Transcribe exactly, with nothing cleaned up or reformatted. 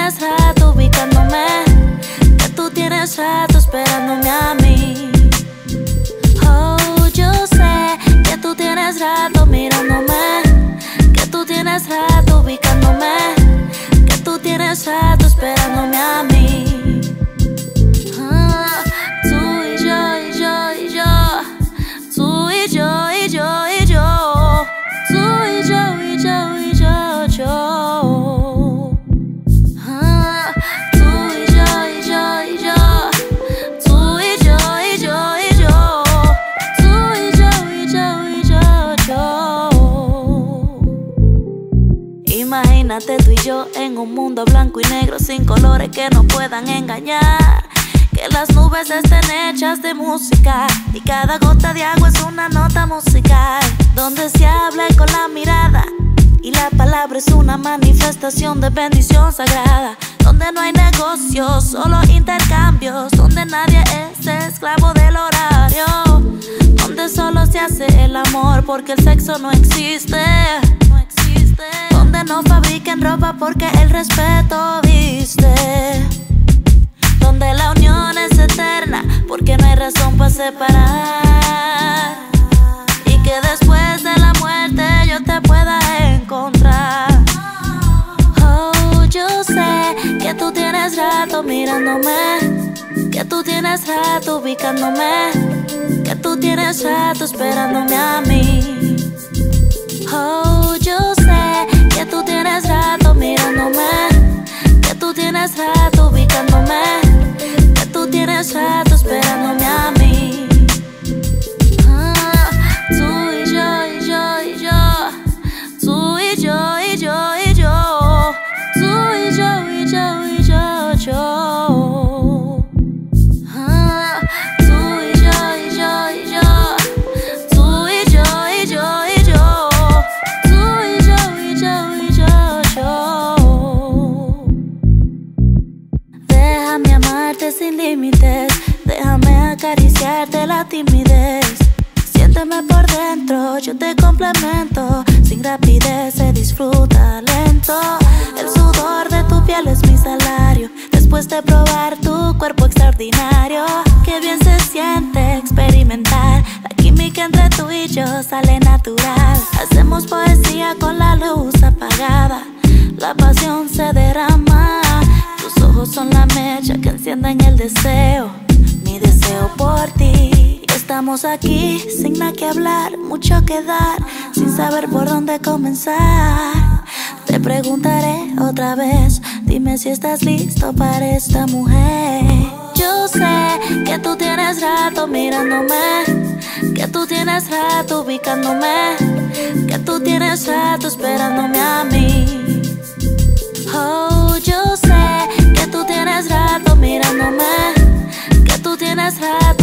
tienes rato ubicándome, que tú tienes rato esperándome a mí. Oh, yo sé que tú tienes rato mirándome, que tú tienes rato ubicándome, que tú tienes rato esperándome a mí. Ah, tú y yo, y yo, y yo, tú y yo, y yo, y yo, tú y yo, y yo, y yo, yo. Ah, tú y yo, y yo, y yo, tú y yo, y yo, y yo, tú y yo, y yo, y yo, yo. Imagínate tú y yo en un mundo blanco y negro sin colores que no puedan engañar. Que las nubes estén hechas de música y cada gota de agua es una nota musical. Donde se hable con la mirada y la palabra es una manifestación de bendición sagrada. Donde no hay negocios, solo intercambios. Donde nadie es esclavo del horario. Donde solo se hace el amor porque el sexo no existe. No existe. Donde no fabriquen ropa porque el respeto viste. Donde la unión es eterna porque no hay razón para separar. Y que después de la muerte yo te pueda encontrar. Oh, yo sé que tú tienes rato mirándome, que tú tienes rato ubicándome, que tú tienes rato esperándome a mí. Oh, yo sé que tú tienes rato mirándome, que tú tienes rato ubicándome, que tú tienes rato esperándome a mí. Ah, tú y yo, y yo, y yo, tú y yo, y yo, y yo, tú y yo, y yo, y yo, yo. Ah, tú y yo, y yo, y yo, tú y yo, y yo, y yo, tú y yo, y yo, y yo, yo. Déjame amarte sin límites, déjame acariciarte la timidez. Siénteme por dentro, yo te complemento. Sin rapidez se disfruta lento. El sudor de tu piel es mi salario. Después de probar tu cuerpo extraordinario. Qué bien se siente experimentar. La química entre tú y yo sale natural. Hacemos poesía con la luz apagada. La pasión se derrama. Tus ojos son la mecha que encienden el deseo. Mi deseo por ti. Y estamos aquí sin nada que hablar, mucho que dar, sin saber por dónde comenzar. Te preguntaré otra vez, dime si estás listo para esta mujer. Yo sé que tú tienes rato mirándome, que tú tienes rato ubicándome, que tú tienes rato esperándome a mí. Oh, yo sé que tú tienes rato mirándome, que tú tienes rato